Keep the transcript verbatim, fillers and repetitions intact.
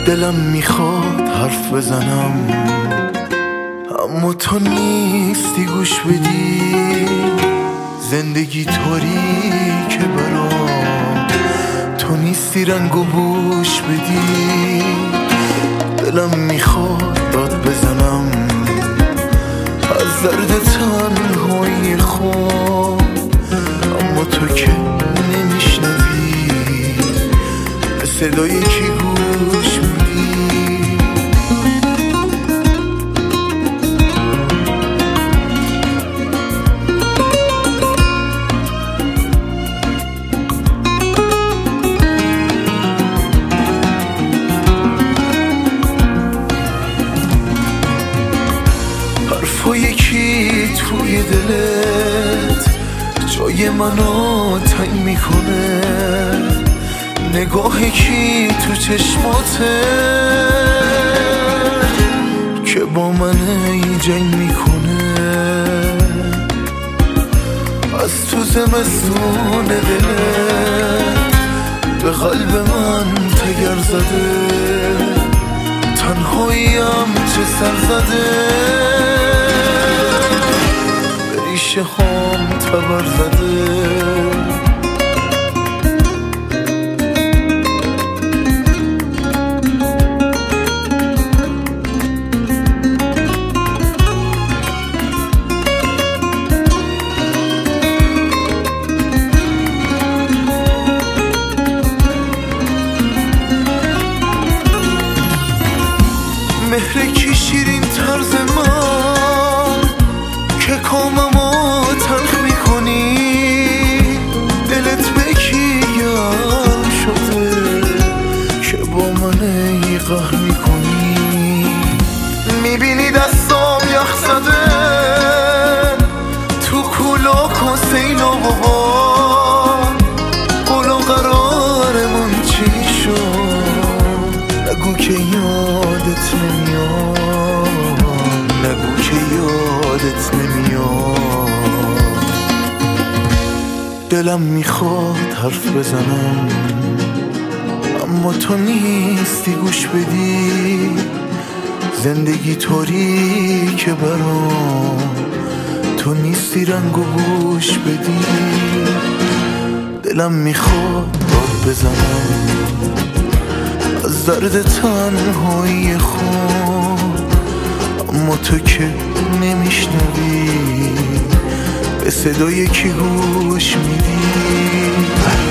دلم میخواد حرف بزنم اما تو نیستی گوش بدی. زندگی طوری که برام تو نیستی رنگ و بوش بدی. دلم میخواد داد بزنم از درد تنهایی خود، اما تو که نمیشنوی به صدای کی گوش میدی. حرفای کی توی دلت جای منو تنگ میکنه، نگاه کی تو چشماته که با من ای جنگ میکنه. از تو زمستون دلت به قلب من تگر زده، تنهاییم چه سر زده، به ریشه هم تبر زده. مهر کی شیرین طرز من که کاممو تلخ میکنی. دلت به کی گرم شده که با من ای قهر میکنی. میبینی دستام یخ زده تو کولاک و سیلاب و باد، قول و قرارمون چی شد نگو که یادت نمیاد، نگو که یادت نمیاد. دلم میخواد حرف بزنم اما تو نیستی گوش بدی. زندگی طوری که برام تو نیستی رنگ و بوش بدی. دلم میخواد داد بزنم از درد تنهایی خود، اما تو که نمیشنوی به صدای کی گوش میدی.